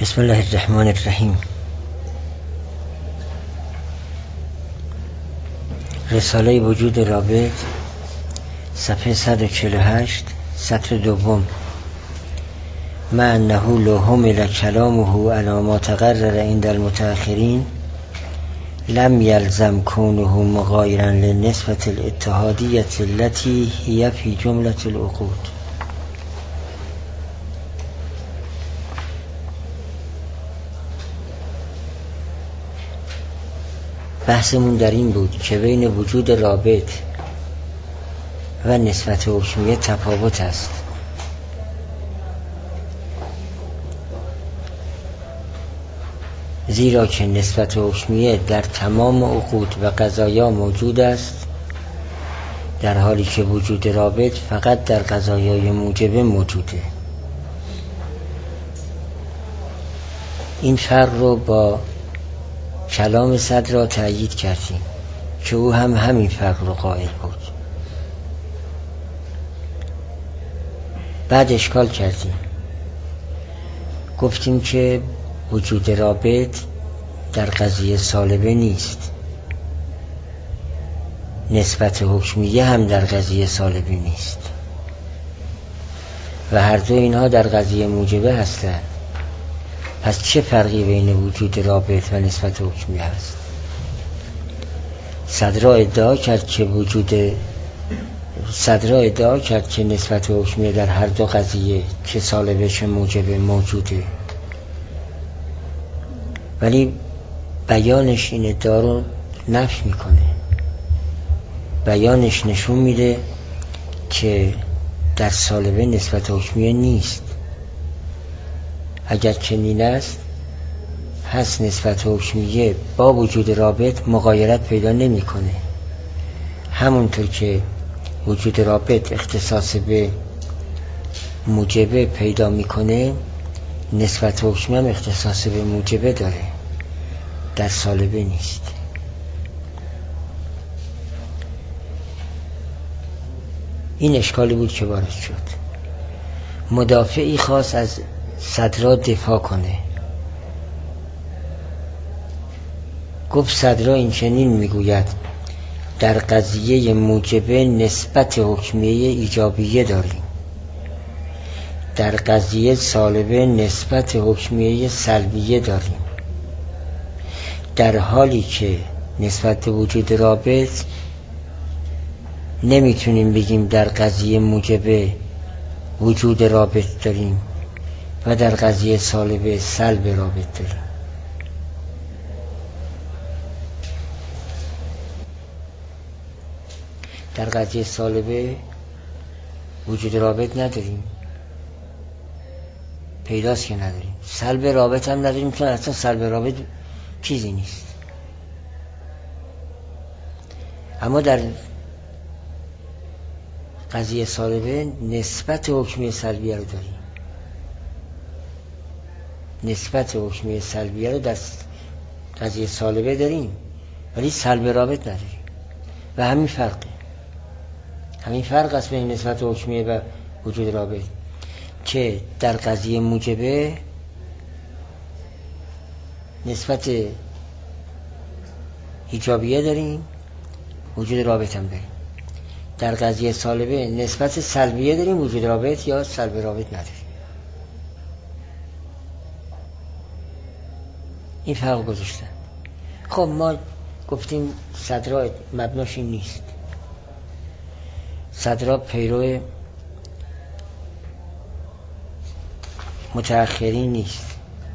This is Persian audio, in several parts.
بسم الله الرحمن الرحیم. رساله وجود رابط، صفحه 148، سطر دوم. مع انه لو حمل کلامه علی ما تقرر عند المتأخرین لم یلزم کونه مغایرا للنسبة الاتحادیة التي هي في جملة العقود. بحثمون در این بود که بین وجود رابط و نسبت حکمیه تفاوت است. زیرا که نسبت حکمیه در تمام عقود و قضایا موجود است، در حالی که وجود رابط فقط در قضایای موجبه موجوده. این فرق رو با کلام صدر را تأیید کردیم که او هم همین فرق رو قائل بود. بعد اشکال کردیم، گفتیم که وجود رابط در قضیه سالبه نیست، نسبت حکمیه هم در قضیه سالبه نیست و هر دو اینها در قضیه موجبه هستند. پس چه فرقی بین وجود رابط و نسبت حکمیه هست؟ صدرا ادعا کرد که نسبت حکمیه در هر دو قضیه که سالبه چه موجبه موجوده، ولی بیانش این ادعا رو نفی میکنه. بیانش نشون میده که در سالبه نسبت حکمیه نیست. اگر چنین است، پس نسبت حکمیه با وجود رابط مغایرت پیدا نمیکنه. همونطور که وجود رابط اختصاص به موجبه پیدا میکنه، نسبت حکمیه هم اختصاص به موجبه داره، در سالبه نیست. این اشکالی بود که وارد شد. مدافعی خواست از صدرا دفاع کنه. گفت صدرا این چنین میگوید: در قضیه موجبه نسبت حکمیه ایجابیه داریم، در قضیه سالبه نسبت حکمیه سلبیه داریم، در حالی که نسبت وجود رابط نمیتونیم بگیم در قضیه موجبه وجود رابط داریم و در قضیه سالبه سلب رابط داریم. در قضیه سالبه وجود رابط نداریم، پیداست که نداریم. سلب رابط هم نداریم، چون اصلا سلب رابط چیزی نیست. اما در قضیه سالبه نسبت حکمیه سلبیه رو داریم. نسبت حکمیه سلبیه رو در قضیه سالبه داریم، ولی سلب رابط نداریم. و همین فرق است بین نسبت حکمیه و وجود رابط، که در قضیه موجبه نسبت ایجابیه داریم، وجود رابط هم داریم. در قضیه سالبه نسبت سلبیه داریم، وجود رابط یا سلب رابط نداریم. این فرق گذاشتن. خب ما گفتیم صدرا مبناش این نیست. صدرا پیرو متأخرین نیست،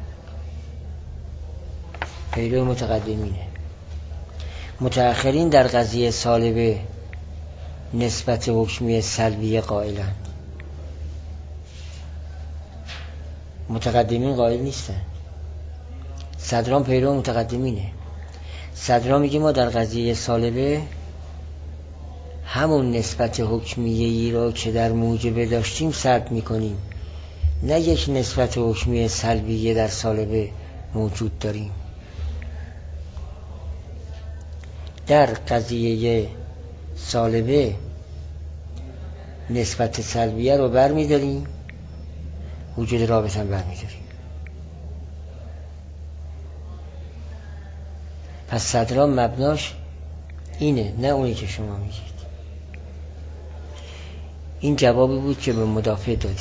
پیرو متقدمینه. متأخرین در قضیه سالبه نسبت حکمیه سلبیه قائلند، متقدمین قائل نیستن. صدران پیرو متقدمینه. صدران میگه ما در قضیه سالبه همون نسبت حکمیه‌ای رو که در موجبه داشتیم سلب میکنیم، نه یک نسبت حکمیه سلبیه در سالبه موجود داریم. در قضیه سالبه نسبت سلبیه رو برمیداریم، وجود رابط هم برمیداریم. پس صدرا مبناش اینه، نه اونی که شما میگید. این جوابی بود که به مدافع دادیم.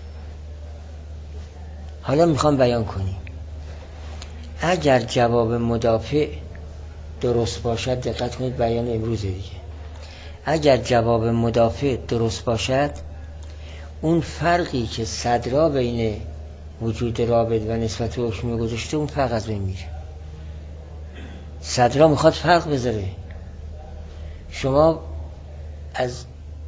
حالا میخوام بیان کنیم اگر جواب مدافع درست باشد، دقت کنید بیان امروز دیگه، اگر جواب مدافع درست باشد، اون فرقی که صدرا بین وجود رابط و نسبت حکمی گذاشته، اون فرق از بین میره. صدرا میخواد فرق بذاره. شما از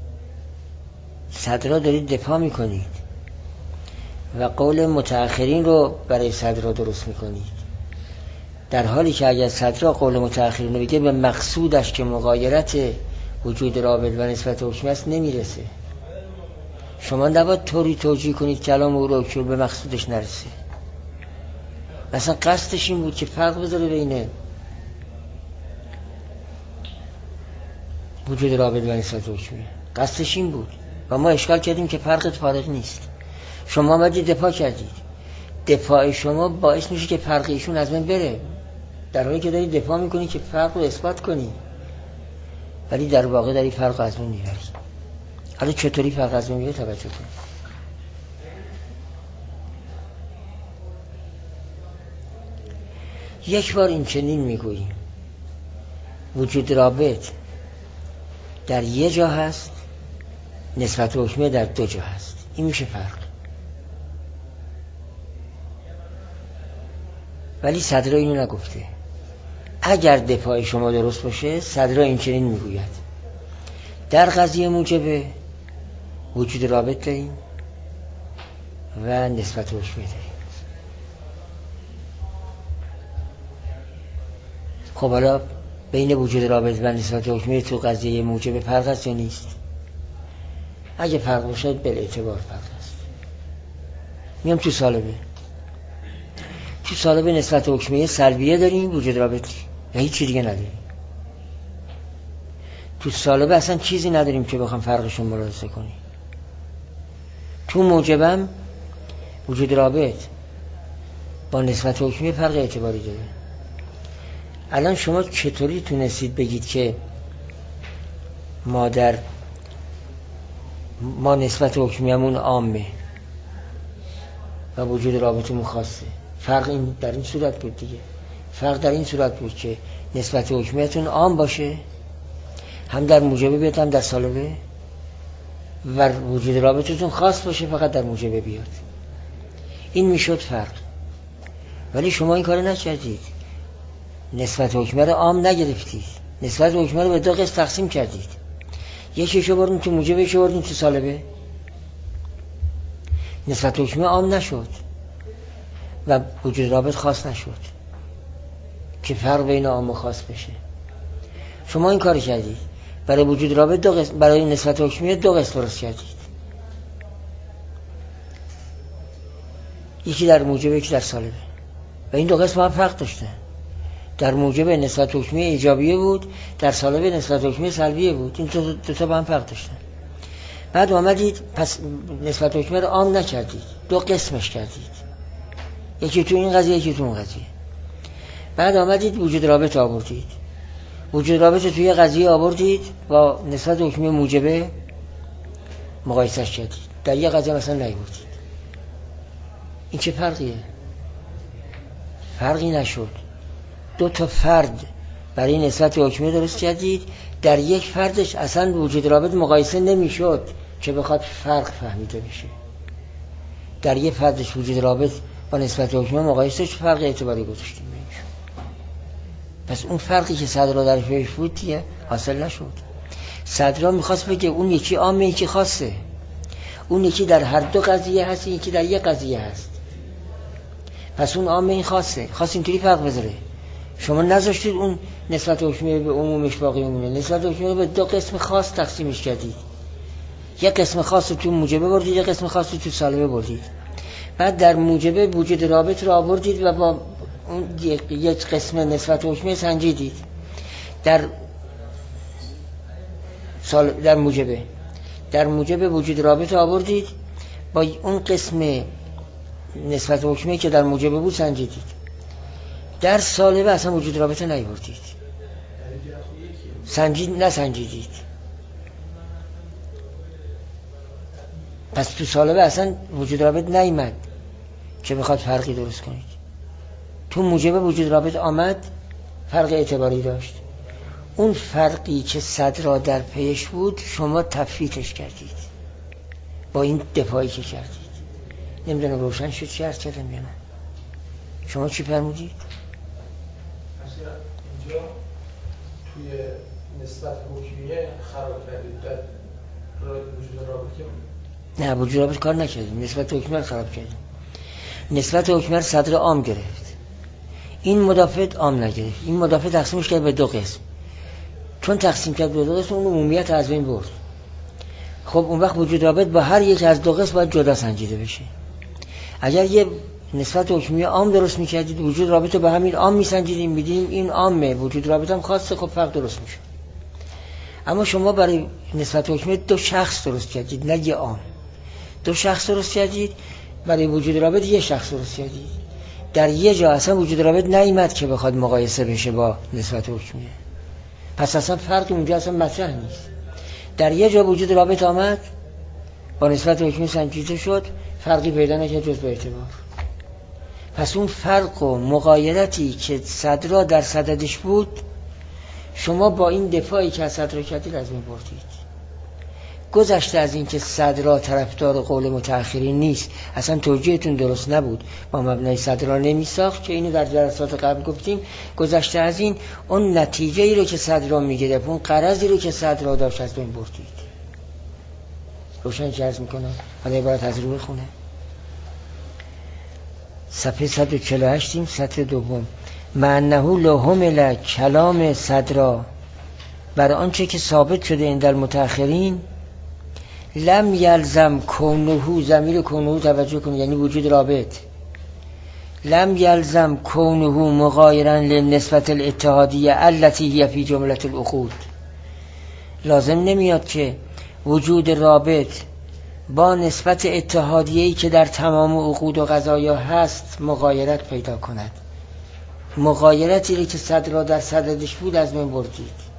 صدرا دارید دفاع میکنید و قول متأخرین رو برای صدرا درست میکنید، در حالی که اگر صدرا قول متأخرین رو بگه به مقصودش که مغایرت وجود رابط و نسبت حکمی است نمیرسه. شما نباید طوری توجیه کنید کلام او رو که به مقصودش نرسه. مثلا قصدش این بود که فرق بذاره بین وجود رابط و نسبت حکمی، قصدش این بود و ما اشکال کردیم که فرقت فارق نیست. شما آمدید دفاع کردید، دفاع شما باعث میشه که فرق ایشون از من بره، در حالی که دارید دفاع میکنید که فرق رو اثبات کنید، ولی در واقع دارید فرق از من میبرید. حالا چطوری فرق از من میبره توجه کنید. یک بار این چنین میگوییم وجود رابط در یه جا هست، نسبت حکمی در دو جا هست. این میشه فرق. ولی صدرا اینو نگفته. اگر دفاع شما درست باشه، صدرا این چنین میگوید در قضیه موجب وجود رابط داریم و نسبت حکمی داریم. خب حالا بین وجود رابط و نسبت حکمی تو قضیه موجب فرق هست یا نیست؟ اگه فرق باشد بل اعتبار فرق هست. میام تو سالبه. تو سالبه نسبت حکمی سلبیه داریم، وجود رابط یا هیچ چی دیگه نداریم. تو سالبه اصلا چیزی نداریم که بخوام فرقشون ملاحظه کنیم. تو موجبم وجود رابط با نسبت حکمی فرق اعتباری داره. الان شما چطوری تونستید بگید که ما نسبت حکمیمون عامه و وجود رابطمون خاصه؟ فرق این در این صورت بود دیگه. فرق در این صورت بود که نسبت حکمیتون عام باشه، هم در موجبه بیاد هم در سالبه، و وجود رابطتون خاص باشه فقط در موجبه بیاد. این میشد فرق. ولی شما این کار نکردید. نسبت حکمی رو عام نگرفتید. نسبت حکمی رو به دو قسم تقسیم کردید. یکیشو بردین تو موجبه، یکیشو بردین تو سالبه. نسبت حکمی عام نشد و وجود رابط خاص نشد که فرق بین عام و خاص بشه. شما این کار کردید. برای وجود رابط دو قسم، برای نسبت حکمی دو قسم درست کردید. یکی در موجبه، یکی در سالبه. و این دو قسم هم فرق داشتن. در موجبه نسبت حکمی ایجابیه بود، در سالبه نسبت حکمی سلبیه بود. این دو تا با هم فرق داشتن. بعد آمدید پس نسبت حکمی رو عام نکردید، دو قسمش کردید. یکی تو این قضیه، یکی تو اون قضیه. بعد آمدید وجود رابط آوردید. وجود رابط توی یه قضیه آوردید با نسبت حکمی موجبه مقایسه‌اش کردید. در یه قضیه مثلا نیاوردید. این چه فرقیه؟ فرقی نشد. دو تا فرد برای نسبت حکمی درست کردید، در یک فردش اصلا وجود رابط مقایسه نمیشد که بخواد فرق فهمیده بشه. در یک فردش وجود رابط با نسبت حکمی مقایسهش فرق اعتباری گذاشتیم. پس اون فرقی که صدرا در پیش بود دیگه حاصل نشد. صدرا میخواست بگه اون یکی عامه، یکی خاصه. اون یکی در هر دو قضیه هست، یکی در یک قضیه هست. پس اون عامه، این خاصه. خاص اینطوری فرق بذاره. شما نذاشتید اون نسبت حکمی به عمومش باقی بمونه. نسبت حکمی رو به دو قسم خاص تقسیمش کردید. یک قسم خاص رو تو موجبه بردید، یک قسم خاص رو تو سالبه بردید. بعد در موجبه وجود رابط رو آوردید و با اون یک قسم نسبت حکمی سنجیدید. در موجبه وجود رابط آوردید با اون قسم نسبت حکمی که در موجبه بود سنجیدید. در سالبه اصلا وجود رابطه نیاوردید، نسنجیدید. پس تو سالبه اصلا وجود رابط نیامد که بخواد فرقی درست کنید. تو موجبه وجود رابط آمد، فرق اعتباری داشت. اون فرقی که صدرا در پیش بود شما تفویتش کردید با این دفاعی که کردید. نمیدونم روشن شد چی عرض کردم یا نه؟ شما چی فرمودید؟ اینجا توی نسبت حکمیه خراب کردید، در وجود رابطه نه وجود رابطه کار نکردیم، نسبت حکمیه خراب کردیم. نسبت حکمیه صدر عام گرفت، این مدافع عام نگرفت. این مدافع تقسیمش کرد به دو قسم، چون تقسیم کرد به دو قسم اون عمومیت از بین برد. خب اون وقت وجود رابط با هر یک از دو قسم باید جدا سنجیده بشه. اگر یه نسبت حکمیه عام درست میکردید، وجود رابط رو به همین عام میسنجیدیم، میدیم این عامه، وجود رابط هم خاصه، خب فرق درست میشه. اما شما برای نسبت حکمیه دو شخص درست کردید، نه یه عام. دو شخص درست کردید، برای وجود رابط یه شخص درست کردید. در یه جا اصلا وجود رابط نیامد که بخواد مقایسه بشه با نسبت حکمیه، پس اصلا فرقی اونجا اصلا مطرح نیست. در یه جا وجود رابط آمد، با نسبت حکمیه سنجیده شد، فرقی پیدا نکرد جز به اعتبار. پس اون فرق و مغایرتی که صدرا در صددش بود، شما با این دفاعی که از صدرا کردید از این بردید. گذشته از این که صدرا طرفدار قول متأخرین نیست، اصلا توجیهتون درست نبود، با مبنای صدرا نمی ساخت که اینو در جلسات قبل گفتیم. گذشته از این، اون نتیجه ای رو که صدرا می گرفت، اون غرضی رو که صدرا داشت از بین بردید. روشن چه عرض میکنم؟ حالا عبارت از رو بخونه. صفحه 148 سطر دوم. معنه لهم کلام صدرا بر آنچه که ثابت شده این در متأخرین، لم یلزم کونه، ضمیر کونه توجه کنید یعنی وجود رابط، لم یلزم کونه مغایرا لنسبت الاتحادیه التي هي فی جملة العقود. لازم نمیاد که وجود رابط با نسبت اتحادیه‌ای که در تمام عقود و قضایا هست مغایرت پیدا کند. مغایرتی که صدرا در صددش بود از من بردید.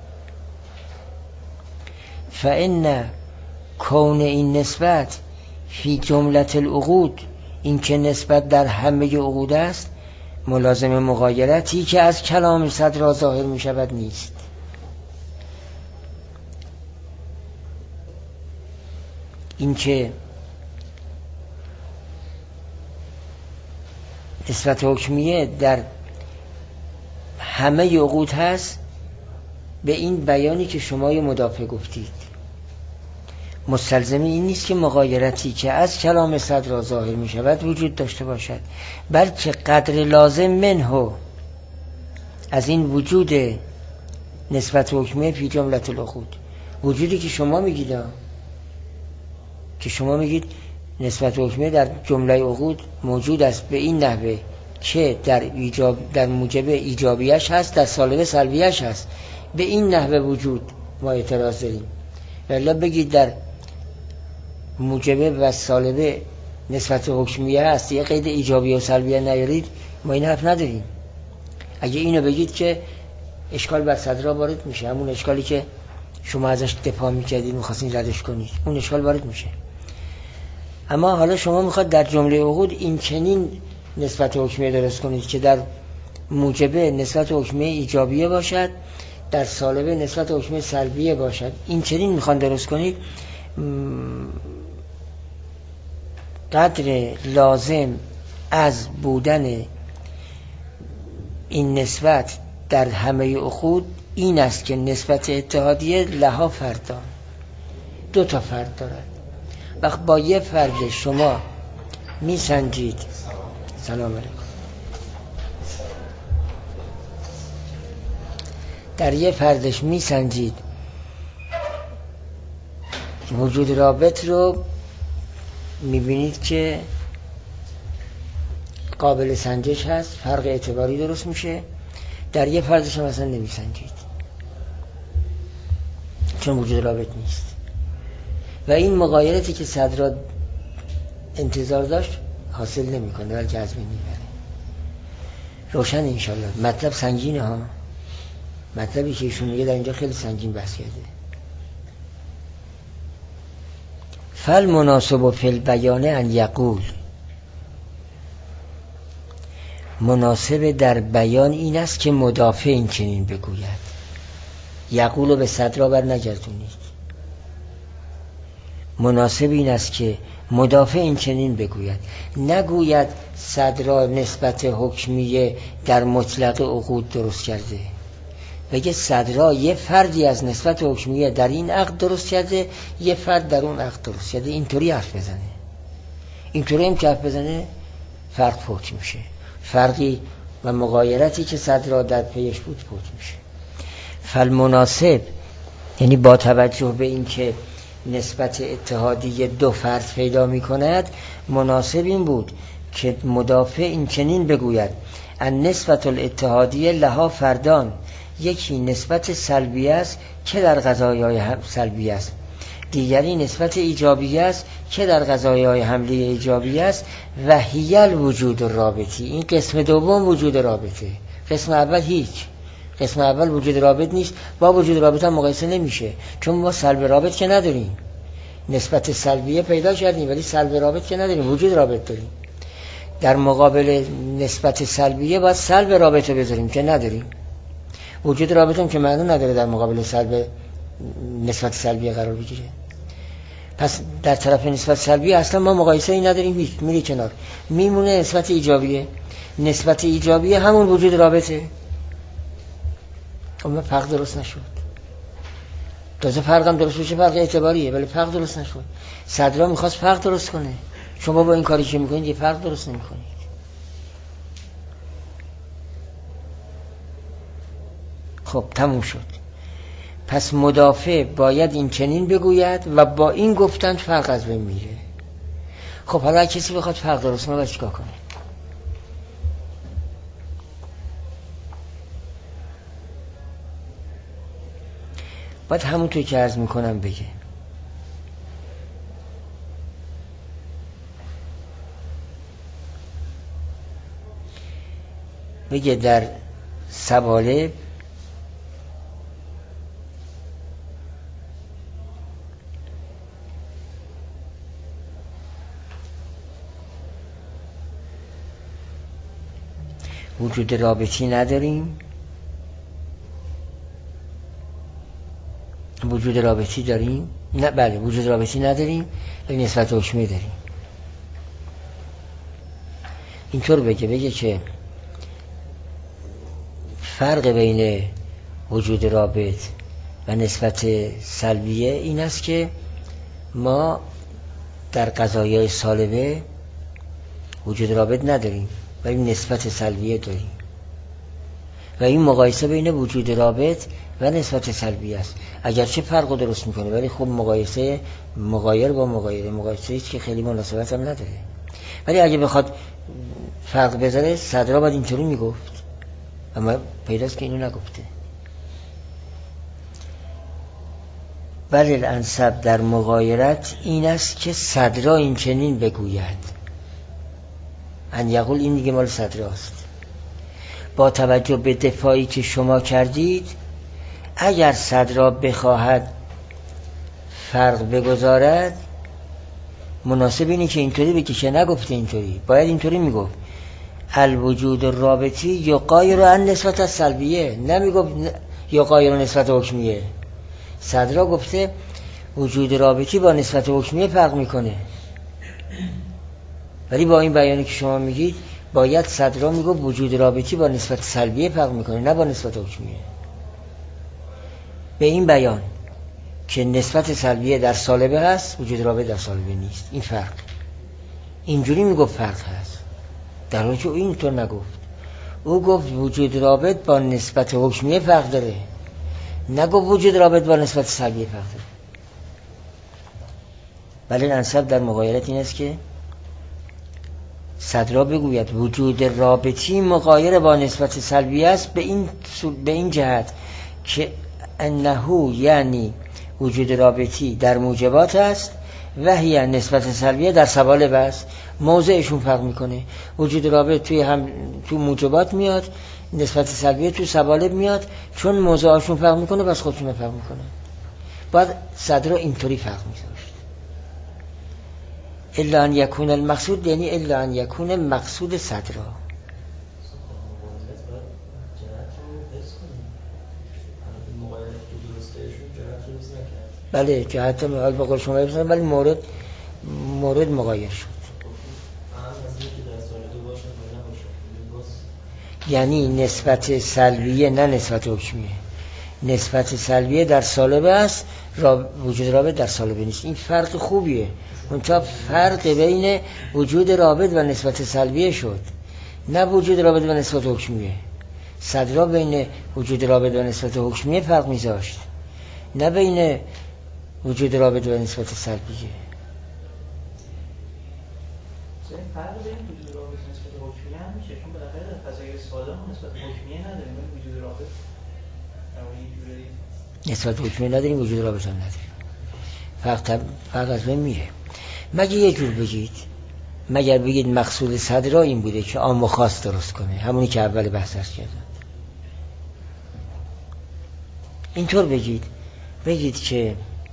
فإن کون این نسبت فی جملة العقود، این که نسبت در همه عقود است، ملازم مغایرتی که از کلام صدرا ظاهر می شود نیست. این که نسبت حکمیه در همه عقود هست، به این بیانی که شما مدافع گفتید مستلزم این نیست که مغایرتی که از کلام صدرا ظاهر می شود وجود داشته باشد، بلکه قدر لازم منه از این وجود نسبت حکمیه فی جملة العقود، وجودی که شما میگید، که شما میگید نسبت حکمیه در جمله عقود موجود است به این نحوه که در موجب ایجابیش هست، در سالبه سلبیش هست، به این نحوه وجود ما اعتراض داریم. ولی بگید در موجبه و سالبه نسبت حکمیه هست، یه قید ایجابی و سلبیه نیارید، ما این حرف نداریم. اگه اینو بگید که اشکال بر صدرا وارد میشه، همون اشکالی که شما ازش دفاع میکردید میخواستین ردش کنید، اون اشکال وارد میشه. اما حالا شما میخواد در جمله عقود این چنین نسبت حکمیه درست کنید که در موجبه نسبت حکمیه ایجابیه باشد، در سالبه نسبت حکمیه سلبیه باشد. این چنین میخوان درست کنید. قدر لازم از بودن این نسبت در همه عقود این است که نسبت اتحادیه لها فردان، دو تا فرد دارد. وقت با یه فرد شما میسنجید، سلام علیکم، در یه فردش میسنجید وجود رابط رو، میبینید که قابل سنجش هست، فرق اعتباری درست میشه. در یه فردش هم اصلا نمیسنجید چون وجود رابط نیست، و این مغایرتی که صدرا انتظار داشت حاصل نمیکنه، بلکه از بین میبره. روشن انشالله. مطلب سنگینه ها، مطلبی که ایشون میگه در اینجا خیلی سنگین بحث کرده. فالمناسب فی البیان ان یقول، مناسب در بیان این است که مدافع این چنین بگوید. یقولو به صدرا بر نگردونید. مناسب این است که مدافع این چنین بگوید، نگوید صدرا نسبت حکمیه در مطلق عقود درست کرده، بگه صدرا یه فردی از نسبت حکمیه در این عقد درست کرده، یه فرد در اون عقد درست کرده. اینطوری حرف بزنه. اینطوری هم که حرف بزنه فرق فوت میشه. فرقی و مغایرتی که صدرا در پیش بود فوت میشه. فالمناسب یعنی با توجه به این که نسبت اتحادیه دو فرد پیدا می کند، مناسب این بود که مدافع این چنین بگوید ان نسبت الاتحادیه لها فردان، یکی نسبت سلبی است که در قضایای سلبی است، دیگری نسبت ایجابی است که در قضایای حمله ایجابی است. و هی الوجود الرابطی، این قسم دوم وجود رابطه. قسم اول هیچ، قسم اول وجود رابط نیست، با وجود رابط هم مقایسه نمیشه، چون ما سلب رابط که نداریم. نسبت سلبیه پیدا کردیم ولی سلب رابط که نداریم، وجود رابط داریم. در مقابل نسبت سلبیه باید سلب رابط رو بذاریم که نداریم. وجود رابط هم که معنی نداره در مقابل سلب نسبت سلبیه قرار بگیره. پس در طرف نسبت سلبیه اصلا ما مقایسه ای نداریم، هیچ میری کنار. میمونه نسبت ایجابیه. نسبت ایجابیه همون وجود رابطه. اما فرق درست نشد. تازه فرق هم درست بشه فرق اعتباریه، ولی فرق درست نشد. صدرا میخواست فرق درست کنه. شما با این کاری که میکنید یه فرق درست نمیکنید. خب تموم شد. پس مدافع باید این چنین بگوید و با این گفتن فرق از بین میره. خب حالا کسی بخواد فرق درست کنه باید چیکار کنه؟ باید همونطور که عرض میکنم بگه در سوالب وجود رابطی نداریم، وجود رابطی داریم، نه بله وجود رابطی نداریم ولی نسبت حکمی داریم. اینطور بگه که فرق بین وجود رابط و نسبت سلبیه این است که ما در قضایای سالبه وجود رابط نداریم ولی نسبت سلبیه داریم و این مقایسه بین وجود رابط و نسبت سلبیه است. اگرچه فرق درست میکنه ولی خب مقایسه مغایر با مقایسه ایست که خیلی مناسبت هم نداره. ولی اگه بخواد فرق بذاره صدرا باید اینطوری میگفت، اما پیداست که اینو نگفته. ولی الانسب در مغایرت این است که صدرا این چنین بگوید. ان یقول این دیگه مال صدراست. با توجه به دفاعی که شما کردید اگر صدرا بخواهد فرق بگذارد مناسب اینه که اینطوری بگه که نگفته اینطوری، باید اینطوری میگفت الوجود الرابطی یقایر عن نسبت السلبیه، نمیگفت یقایر نسبت حکمیه. صدرا گفته وجود رابطی با نسبت حکمیه فرق میکنه، ولی با این بیانی که شما میگید باید صدرا میگفت وجود رابطی با نسبت سلبیه فرق میکنه نه با نسبت حکمیه. به این بیان که نسبت سلبیه در سالبه هست وجود رابط در سالبه نیست، این فرق. اینجوری میگفت فرق هست، در حالی که او اینطور نگفت. او گفت وجود رابط با نسبت حکمیه فرق داره، نگفت وجود رابط با نسبت سلبیه فرق داره. ولی انصب در مغایرت این است که صدرا بگوید وجود رابطی مغایر با نسبت سلبیه است به این جهت که انه یعنی وجود رابطی در موجبات است وحی نسبت سلبیه در سوالب است، موضعشون فرق میکنه. وجود رابط تو موجبات میاد، نسبت سلبیه تو سوالب میاد، چون موضعشون فرق میکنه بس خودشون فرق میکنه. باید صدر رو اینطوری فرق میذاشت. الا ان یکون المقصود، یعنی الا ان یکون مقصود صدر. بله جهت مقال با قول شما بسنم، ولی مورد مغایر شد. یعنی نسبت سلبیه نه نسبت حکمیه. نسبت سلبیه در سالبه است، وجود رابط در سالبه نیست. این فرق خوبیه. منتها فرق بین وجود رابط و نسبت سلبیه شد، نه وجود رابط و نسبت حکمیه. صدرا بین وجود رابط و نسبت حکمیه فرق میذاشت، نه بین وجود رابط و نسبت سلبیه. فرق بین وجود رابط و نسبت حکمیه هم میشه، چون بالاخره در فضای سالم نسبت حکمیه نداریم، ولی وجود رابط نسبت حکمیه نداریم، وجود رابط هم نداریم. فرق از بین میره. مگه یه جور بگید، مگر بگید مقصود صدرا این بوده که عام و خاص درست کنه، همونی که اول بحث کردن. اینطور بگید که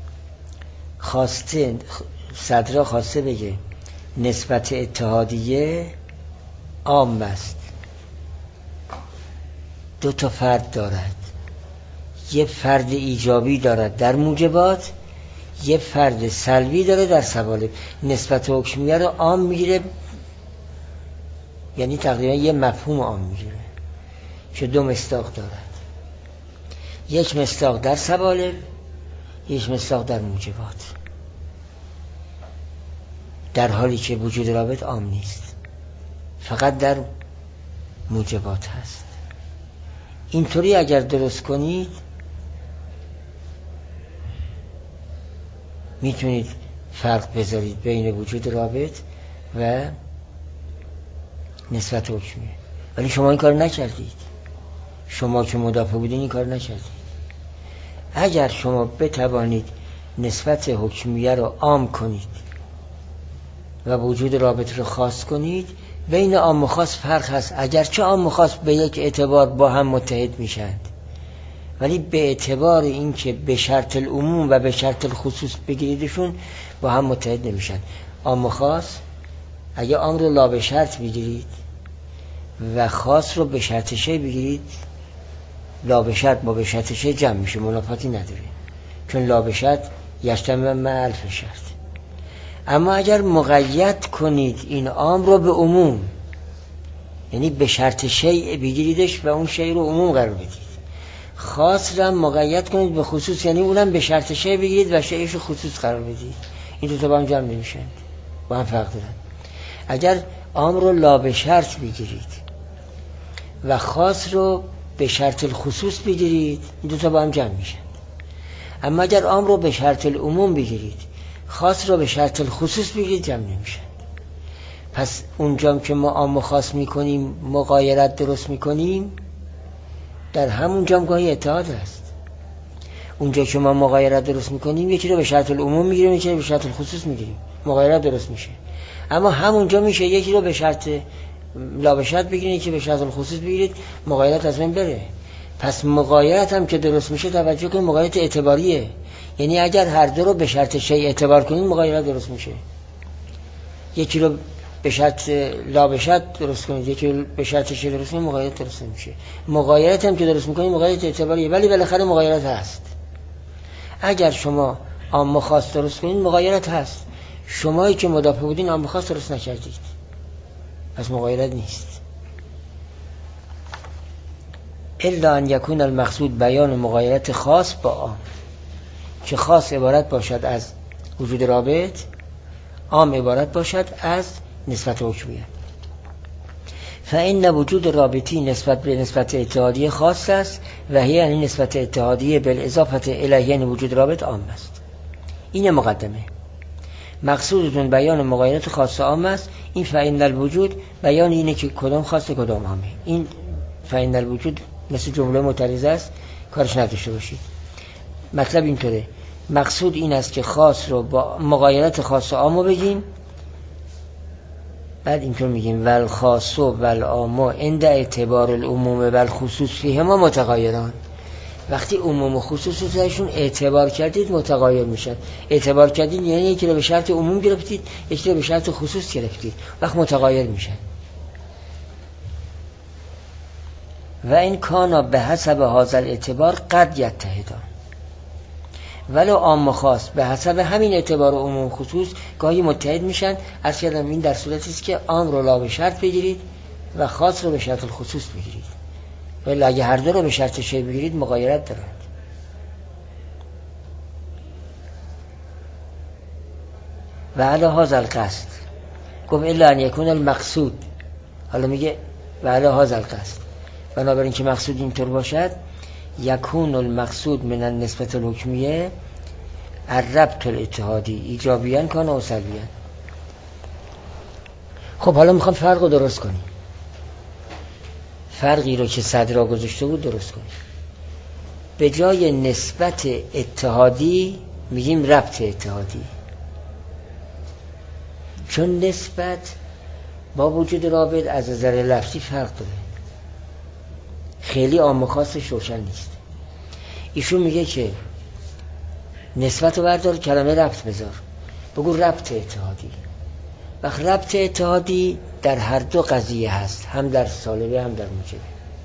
صدرا خواسته بگه نسبت اتحادیه عام است، دو تا فرد دارد، یه فرد ایجابی دارد در موجبات، یه فرد سلبی داره در سوالب. نسبت حکمیه رو عام میگیره، یعنی تقریبا یه مفهوم عام میگیره که دو مصداق دارد، یک مصداق در سوالب، یک مصداق در موجبات، در حالی که وجود رابط عام نیست، فقط در موجبات هست. اینطوری اگر درست کنید میتونید فرق بذارید بین وجود رابط و نسبت حکمیه. ولی شما این کار نکردید. شما که مدافع بودین این کار نکردید. اگر شما بتوانید نسبت حکمیه رو عام کنید و وجود رابط رو خاص کنید، بین عام و خاص فرق هست. اگرچه عام و خاص به یک اعتبار با هم متحد میشن، ولی به اعتبار اینکه به شرط العموم و به شرط الخصوص بگیریدشون با هم متحد نمیشن. عام و خاص، اگه عام رو لا به شرط بگیرید و خاص رو به شرط شی بگیرید، لا به شرط با به شرط شی جمع میشه، منافاتی نداره، چون لا به شرط یجتمع مع الف شرط. اما اگر مقید کنید این عام رو به عموم، یعنی به شرط شیء بگیریدش و اون شیء رو عموم قرار بدید، خاص را مقید کنید به خصوص، یعنی اونم به شرط شیء بگیرید و شیءش رو خصوص قرار بدید، این دو تا با هم جمع نمیشن، با هم فرق دارن. اگر عام رو لا به شرط بگیرید و خاص رو به شرط الخصوص بگیرید، این دو تا با هم جمع میشن. اما اگر عام رو به شرط العموم بگیرید، خاص رو به شرط الخصوص بگیرید، جمع نمیشن. پس اونجا که ما عام و خاص میکنیم، مغایرت درست میکنیم، در همون جا گاهی اتحاد است. اونجا که ما مغایرت درست میکنیم، یکی رو به شرط العموم میگیریم، یکی رو به شرط الخصوص میگیریم، مغایرت درست میشه. اما همونجا میشه یکی رو به شرط لا به شرط بگیرید، یکی به شرط الخصوص بگیرید، مغایرت از بین بره. پس مغایرت هم که درست میشه، توجه کنید مغایرت اعتباریه، یعنی اگر هر دو رو به شرط شیء اعتبار کنید، مغایرت درست میشه. یکی رو به شرط لا به شرط درست کنید، یکی به شرط شیء درست کنید، مغایرت درست نمیشه. مغایرت هم که درست میکنید، مغایرت اعتباریه، ولی بالاخره مغایرت هست. اگر شما عام و خاص درست کنید، مغایرت هست. شمایی که مدافع بودین عام و خاص درست نکردید، پس مغایرت نیست. الا ان یکون المقصود بیان مغایرت خاص با عام، که خاص عبارت باشد از وجود رابط، عام عبارت باشد از نسبت حکمیه. فإن وجود رابطی نسبت به نسبت اتحادیه خاص است و هی یعنی نسبت اتحادیه بالاضافه الیه یعنی وجود رابط عام است. این مقدمه. مقصودتون بیان مغایرت خاص عام است. این فإن الوجود بیان اینه که کدام خاص کدام عامه. این فإن الوجود مثل جمله معترضه است، کارش نداشته باشید. مطلب اینطوره مقصود این است که خاص رو با مغایرت خاص و عام رو بگیم. بعد اینطور میگیم ول خاص و ول عام عند اعتبار العموم ول خصوص فیهما متغایران. وقتی عموم و خصوص رو درشون اعتبار کردید متغایر میشن. اعتبار کردید یعنی یکی رو به شرط عموم گرفتید، یکی رو به شرط خصوص گرفتید، وقت متغایر میشن. و این کانا به حسب هذا الاعتبار قد یتحدان، ولو عام و خاص به حسب همین اعتبار و عموم خصوص گاهی متحد میشن. عرض کردم این در صورتی است که عام رو لا به شرط بگیرید و خاص رو به شرط الخصوص بگیرید، ولی اگه هر دو رو به شرط شی بگیرید مغایرت دارند. و علی هذا القصد گفت الا ان یکون المقصود، حالا میگه و علی هذا القصد، بنابراین که مقصود اینطور باشد یکون المقصود من النسبت الحکمیه الربط الاتحادی ایجابیاً کان و سلبیاً. خب حالا میخوام فرق رو درست کنیم، فرقی رو که صدرا گذاشته بود درست کنیم. به جای نسبت اتحادی میگیم ربط اتحادی، چون نسبت با وجود رابط از نظر لفظی فرق داره، خیلی عام و خاصش روشن نیست. ایشون میگه که نسبت رو بردار کلمه ربط بذار، بگو ربط اتحادی. وقت ربط اتحادی در هر دو قضیه هست، هم در سالبه هم در موجبه.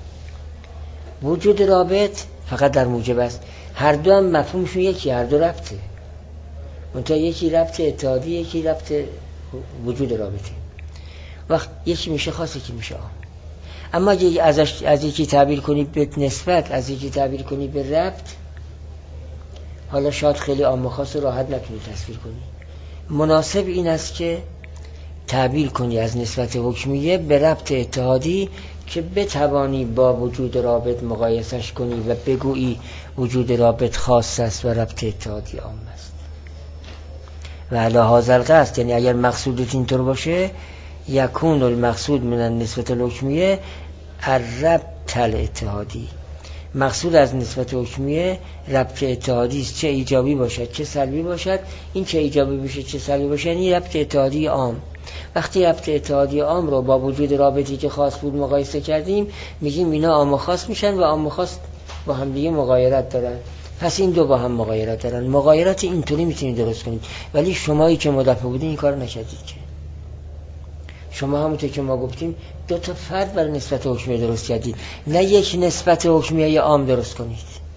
وجود رابط فقط در موجب است، هر دو هم مفهومشون یکی، هر دو ربطه، منتها یکی ربط اتحادی یکی ربط وجود رابطه. وقت یکی میشه خاص یکی میشه عام. اما اگه از یکی تعبیر کنی به نسبت، از یکی تعبیر کنی به ربط، حالا شاید خیلی عام و خاص راحت نتونی تصویر کنی. مناسب این است که تعبیر کنی از نسبت حکمیه به ربط اتحادی که بتوانی با وجود رابط مقایسش کنی و بگویی وجود رابط خاص است و ربط اتحادی عام است. و علی هذا القصد، یعنی اگر مقصودت اینطور باشه یکون المقصود من النسبت الحکمیه الربط الاتحادی، مقصود از نسبت حکمیه ربط اتحادی است، چه ایجابی باشد چه سلبی باشد. این چه ایجابی بشه چه سلبی باشه یعنی ربط اتحادی عام. وقتی ربط اتحادی عام رو با وجود رابطی که خاص بود مقایسه کردیم میگیم اینا عام و خاص میشن و عام و خاص با هم دیگه مغایرت دارن، پس این دو با هم مغایرت دارن. مغایرت اینطوری میتونید درست کنید، ولی شمایی که مدافع بودین این کار نکردید که. شما همونطور که ما گفتیم دو تا فرد بر نسبت حکمیه درست کردید، نه یک نسبت حکمیه عام درست کنید.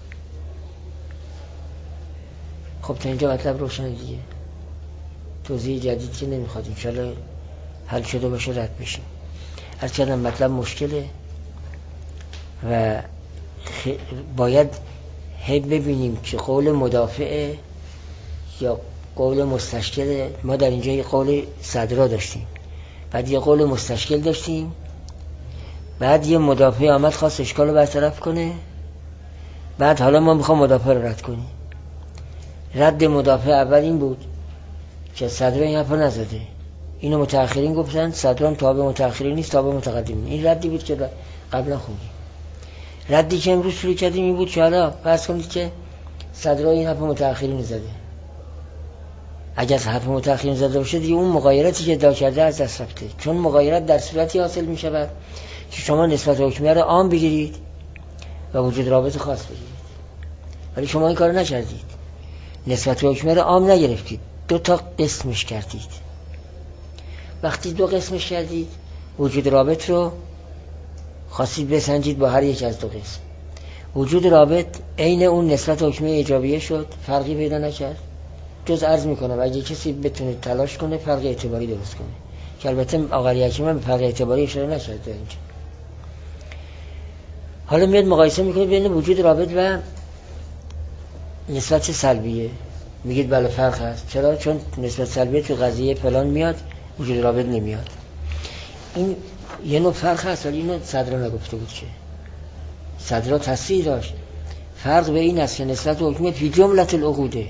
خب تا اینجا مطلب روشن دیگه، توضیح جدید که نمیخواد، انشالله حل شده باشه رد بشیم. هر چقدر مطلب مشکله و باید ببینیم که قول مدافع یا قول مستشکل. ما در اینجا یه قول صدرا داشتیم، بعد یه قول مستشکل داشتیم، بعد یه مدافع آمد خواست اشکال رو برطرف کنه، بعد حالا ما میخوام مدافع رو رد کنیم. رد مدافع اول این بود که صدر این حرفا نزده، اینو متأخرین گفتن، صدران تابع متأخرین نیست تابع متقدمین. این ردی بود که قبلا خوندیم. ردی که امروز شروع کردیم این بود که حالا فرض کنید که صدر این حرف متأخرین زده، اگر حرف متأخرین زده باشه دیگه اون مغایرتی که ادعا کرده از دست رفته، چون مغایرت در صورتی حاصل می شود که شما نسبت حکمیه رو عام بگیرید و وجود رابط خاص بگیرید، ولی شما این کارو نکردید، نسبت حکمیه رو عام نگرفتید، دو تا قسمش کردید. وقتی دو قسمش کردید وجود رابط رو خواستید بسنجید با هر یک از دو قسم. وجود رابط عین اون نسبت حکمیه ایجابیه شد، فرقی پیدا نکرد. جز عرض میکنم اگه کسی بتونه تلاش کنه فرق اعتباری درست کنه، که البته آقای حکیم به فرق اعتباری اشاره نشده اینجا. حالا میاد مقایسه میکنه بین وجود رابط و نسبت سلبیه، میگید بله فرق هست. چرا؟ چون نسبت سلبیه تو قضیه فلان میاد، وجود رابط نمیاد. این یه نوع فرق هست، ولی اینو صدرا نگفته بود که. صدرا تصریح داشت فرق به این است که نسبت حکمیه فی جملت العقوده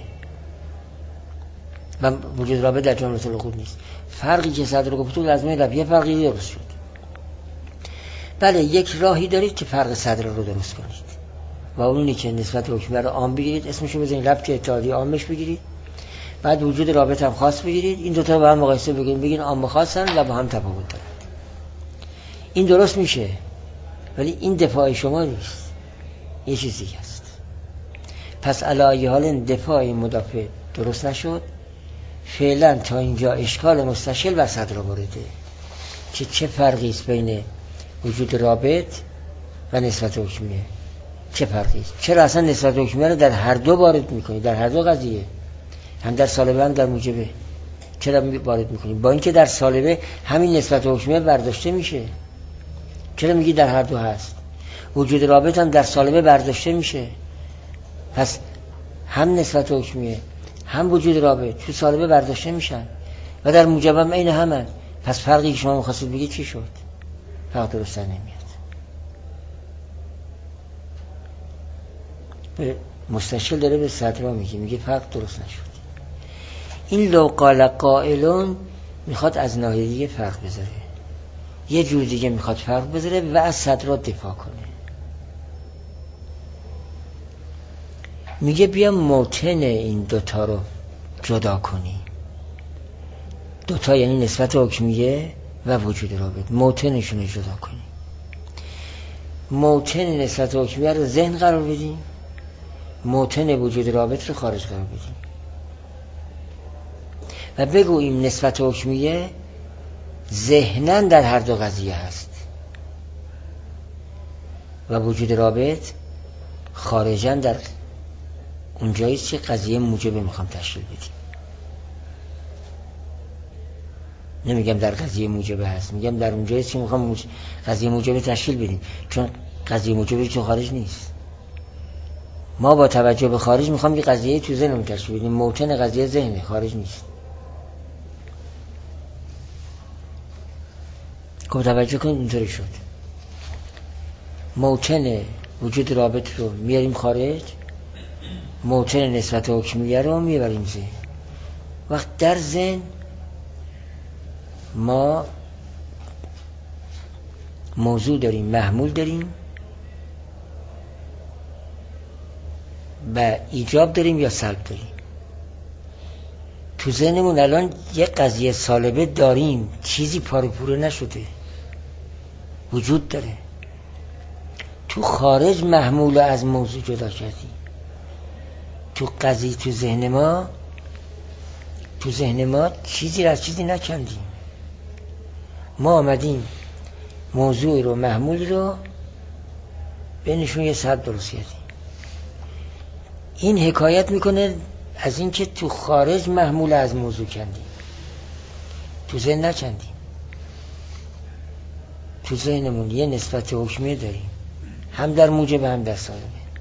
و وجود رابط در جملت العقود نیست. فرقی که صدرا گفته بود لازمه رفت، یه فرقی درست شد. بله یک راهی دارید که فرق صدرا رو درست کنید. و اونی که نسبت حکمیه رو عام بگیرید، اسمشو بزنید ربط اتحادیه عامش بگیرید، بعد وجود رابط هم خاص بگیرید، این دوتا رو با هم مقایسه بگین عام و خاصن و با هم تفاوت دارن. این درست میشه، ولی این دفاع شما نیست، یه چیز دیگه است. پس علی ای حال دفاع مدافع درست نشد. فعلا تا اینجا اشکال مستشکل و صدر مورده که چه فرقی است بین وجود رابط و نسبت حکمیه. چه فرقی است؟ چرا اصلا نسبت حکمیه رو در هر دو وارد میکنی؟ در هر دو قضیه، هم در سالبه هم در موجبه. چرا وارد میکنی؟ با اینکه در سالبه همین نسبت حکمیه برداشته میشه. چرا میگی در هر دو هست؟ وجود رابط هم در سالبه برداشته میشه. پس هم نسبت حکمیه هم وجود رابط تو سالبه برداشته میشن و در موجب هم عین همن. پس فرقی که شما می‌خواستید بگید چی شد؟ فرق درست نمیاد. مستشکل داره به صدرا میگه فرق درست نشد. این لو قال قائلون میخواد از ناحیه دیگه فرق بذاره، یه جور دیگه میخواد فرق بذاره و از صدرا دفاع کنه. میگه بیا موطن این دوتا رو جدا کنی. دوتا یعنی نسبت حکمیه و وجود رابط، موطنشون رو جدا کنی. موطن نسبت حکمیه رو ذهن قرار بدیم، موطن وجود رابط رو خارج قرار بدیم و بگوییم نسبت حکمیه ذهناً در هر دو قضیه هست و وجود رابط خارجاً در اونجاییست که قضیه موجبه میخوام تشکیل بدیم. نمیگم در قضیه موجبه هست، میگم در اونجاییست که میخوام قضیه موجبه تشکیل بدیم، چون قضیه موجبه تو خارج نیست. ما با توجه به خارج میخوام یه قضیه تو ذهنمون تشکیل بدیم، موطن قضیه ذهنه، خارج نیست. خب توجه کن اینطوری شد. موطن وجود رابط رو میاریم خارج، موطن نسبت حکمیه رو میبریم ذهن. وقت در ذهن ما موضوع داریم، محمول داریم و ایجاب داریم یا سلب داریم. تو ذهنمون الان یک قضیه سالبه داریم، چیزی پاره پوره نشده، وجود داره. تو خارج محمول از موضوع جدا کردیم. تو قضیه تو ذهن ما چیزی را از چیزی نکندیم. ما آمدیم موضوع رو، محمول رو بینشون یه سد درست کردیم. این حکایت میکنه از این که تو خارج محمول از موضوع کندیم، تو ذهن نکندیم. تو ذهنمون یه نسبت حکمیه داریم، هم در موجب هم در سالبه.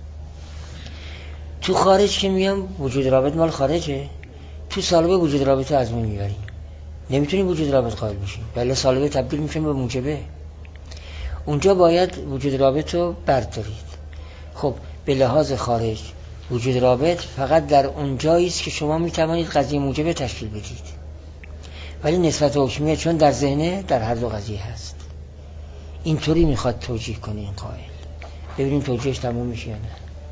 تو خارج که میگم وجود رابط مال خارجه، تو سالبه وجود رابط رو از ما میبریم. نمیتونیم وجود رابط قائل بشیم، بله سالبه تبدیل میشه به موجبه. اونجا باید وجود رابط رو بردارید. خب به لحاظ خارج وجود رابط فقط در اونجایی است که شما میتوانید قضیه موجبه تشکیل بدید، ولی نسبت حکمیه چون در ذهنه در هر دو قضیه هست. اینطوری میخواد توجیه کنه این قائل. ببینیم توجیهش تموم میشه یا نه.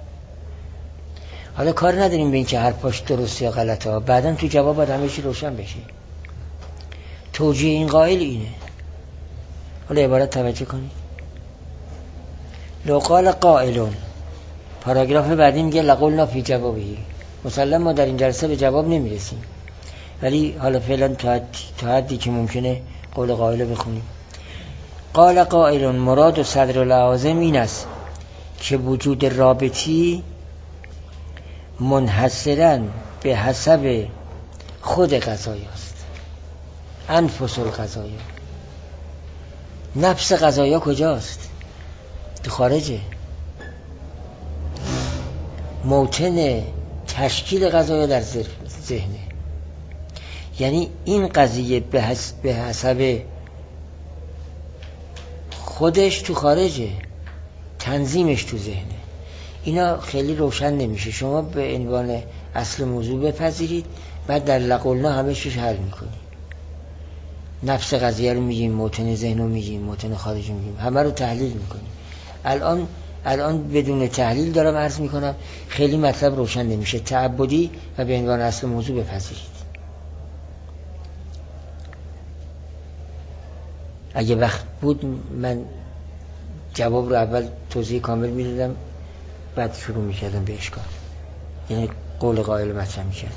حالا کار نداریم به این که هر پاش درست یا غلطه ها، بعداً تو جواب باید همه چی روشن بشه. توجیه این قائل اینه. حالا عبارت توجه کنید. لو قال قائلون، پاراگراف بعدی میگه لقلنا فی جوابی. مسلم ما در این جلسه به جواب نمیرسیم، ولی حالا فعلا تا حدی که ممکنه قول قائل بخونیم. قال قائلون مراد و صدر العازم این است که وجود رابطی منحصراً به حسب خود قضایا است. انفس القضایا. نفس قضایا کجاست؟ تو خارجه. موطن تشکیل قضایا در ذهنه. یعنی این قضیه به حسب خودش تو خارجه، تنظیمش تو ذهنه. اینا خیلی روشن نمیشه. شما به عنوان اصل موضوع بپذیرید، بعد در لقلنا همه چیز حل میکنید. نفس قضیه رو میگیم، موطن ذهن رو میگیم، موطن خارج رو میگیم، همه رو تحلیل میکنیم. الان الان بدون تحلیل دارم عرض میکنم، خیلی مطلب روشن نمیشه. تعبدی و به عنوان اصل موضوع بپذیرید. اگه وقت بود من جواب رو اول توضیح کامل میدادم، بعد شروع میکردم به اشکال، یعنی قول قائل مطرح میکردم.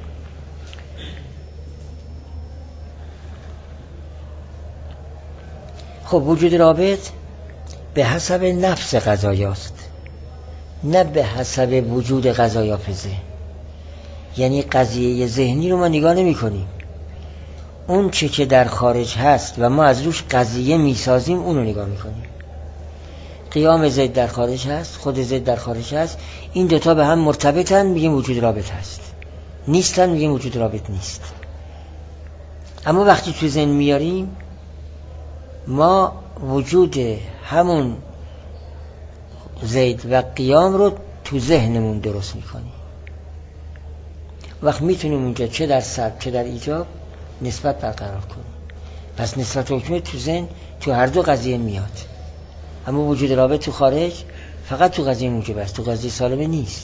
خب وجود رابط به حسب نفس قضایاست، نه به حسب وجود قضایافزه. یعنی قضیه ذهنی رو ما نگاه نمی کنیم، اون چه که در خارج هست و ما از روش قضیه میسازیم اون رو نگاه میکنیم. قیام زید در خارج هست، خود زید در خارج هست، این دوتا به هم مرتبطن، میگیم وجود رابط هست. نیستن، میگیم وجود رابط نیست. اما وقتی تو ذهن میاریم، ما وجود همون زید و قیام رو تو ذهنمون درست میکنیم. وقت میتونیم اونجا چه در سلب چه در ایجاب نسبت برقرار کنیم. پس نسبت حکمی تو ذهن تو هر دو قضیه میاد. اما وجود رابط تو خارج فقط تو قضیه موجب است، تو قضیه سالبه نیست.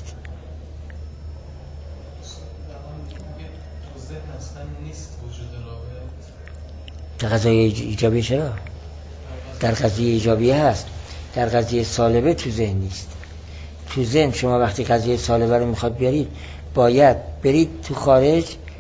تو ذهن اصلا نیست وجود رابط. در قضیه ایجابی چرا؟ در قضیه ایجابی هست، در قضیه سالبه تو ذهن نیست. تو ذهن شما وقتی قضیه سالبه رو میخواد بیارید، باید برید تو خارج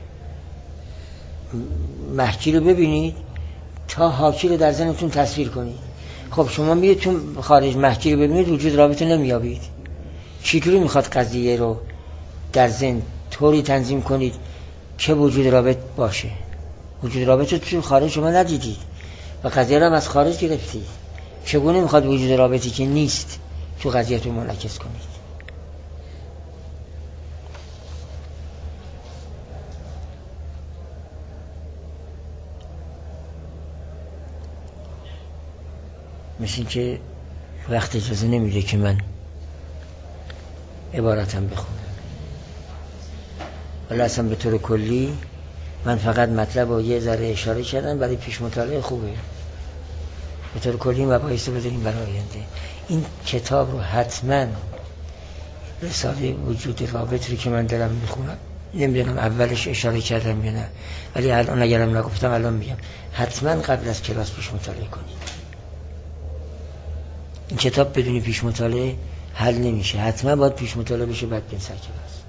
محکی رو ببینید تا حاکی رو در ذهنتون تصویر کنید. خب شما میرید تو خارج محکی رو ببینید، وجود رابط رو نمیابید. چجوری میخواد قضیه رو در ذهن طوری تنظیم کنید که وجود رابط باشه؟ وجود رابط رو تو خارج شما ندیدید و قضیه رو هم از خارج گرفتید. چگونه میخواد وجود رابطی که نیست تو قضیه‌تون منعکس کنید؟ مثل که وقت اجازه نمیده که من عبارتم بخونم، ولی اصلا به طور کلی من فقط مطلب رو یه ذره اشاره کردم، برای پیش مطالعه خوبه. به طور کلی مباحث رو بذاریم برای آینده. این کتاب رو حتما، رساله وجود رابط رو که من دارم میخونم، نمیدونم اولش اشاره کردم یا نه، ولی الان اگرم نگفتم الان میگم، حتما قبل از کلاس پیش مطالعه کنید. این کتاب بدون پیش مطالعه حل نمیشه، حتما باید پیش مطالعه بشه بعد بین سر کلاس.